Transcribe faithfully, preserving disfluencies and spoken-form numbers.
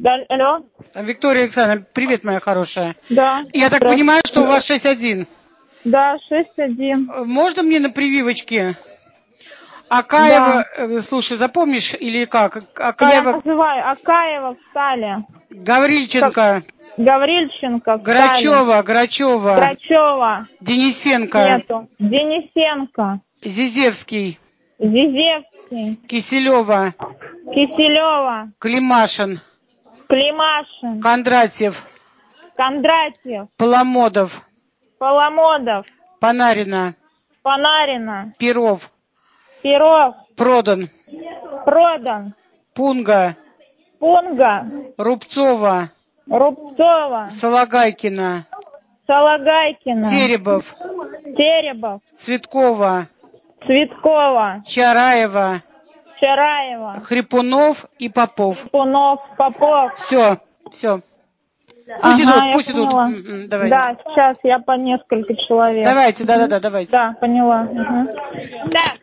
Да, алло. Виктория Александровна, привет, моя хорошая. Да. Я так понимаю, что у вас шесть один. Да, шесть один. Можно мне на прививочке? Акаева, да. Слушай, запомнишь или как? Акаева... Я называю Акаева встали. Гаврильченко. Гаврильченко встали. Грачева, Грачева. Грачева. Денисенко. Нету. Денисенко. Зизевский. Зизевский. Киселева. Киселева. Климашин. Климашин. Кондратьев. Кондратьев. Поломодов. Поломодов. Панарина. Панарина. Перов. Перов. Продан. Продан. Пунга. Пунга. Рубцова. Рубцова. Сологайкина. Солагайкина. Теребов. Теребов. Цветкова. Цветкова. Чараева. Чараева. Хрипунов и Попов. Хрипунов, Попов. Все, все. Пусть ага, идут, пусть идут. Давайте. Да, сейчас я по несколько человек. Давайте, да-да-да, давайте. Да, поняла. Угу. Так.